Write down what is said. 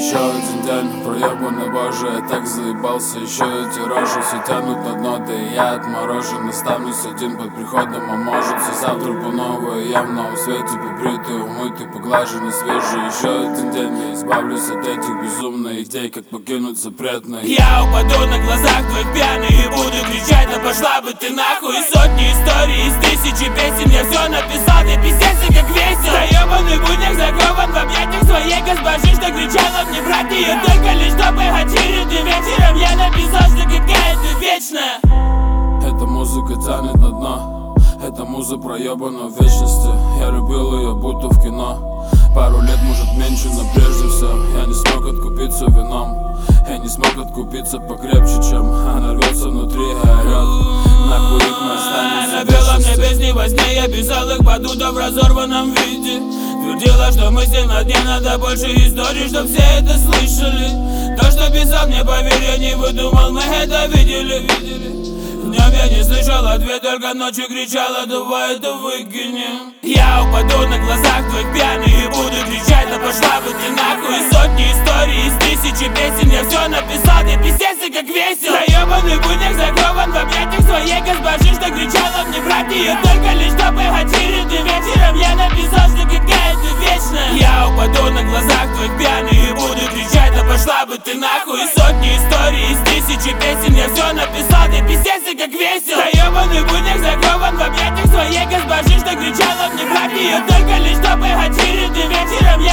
Еще один день, проебанный боже, я так заебался. Еще эти рожи все тянут на дно, да и я отморожен. Останусь один под приходом, а может все завтра по новой. Я в новом свете, побритый, умытый, поглаженный, свежий. Еще один день, я избавлюсь от этих безумных идей, как покинуть запретный. Я упаду на глазах твоих пьяных и буду кричать: да пошла бы ты нахуй. И сотни историй из тысячи песен я все написал, ты пиздец и как весел. Заебанный будняк закован в объятиях своей госпожи, что кричала мне брать ее только лишь чтобы очередь. И вечером я написал, что какая ты вечная. Эта музыка тянет на дно, эта муза проебана в вечности. Я любил ее будто в кино. Пару лет, может меньше, но прежде всего я не смог откупиться вином. Я не смог откупиться покрепче, чем она рвется внутри и орет. Нахуй их мы останемся Она пела мне песни во сне, я писал их под утро в разорванном виде. Твердила, что мысли на дне, надо больше историй, чтоб все это слышали. То, что писал мне, поверь, я не выдумал, мы это видели. Днем я не слышал ответ, только ночью кричала: давай это выкинем. Я упаду на глазах твоих пьяных и буду кричать: да пошла бы ты нахуй. И сотни историй из тысячи песен я все написал, ты пиздец и как весел. Заебанный будняк закован в объятиях своей госпожи, что кричала мне брать ее только лишь чтобы очередь. И вечером я написал, что какая ты вечная. Я упаду на глазах твоих пьяных и буду кричать: да пошла бы ты нахуй. И сотни историй из тысячи песен я все написал, ты пиздец и как весел. Заебанный будняк закован в объятиях своей госпожи, что кричала мне брать ее только лишь чтобы очередь. И вечером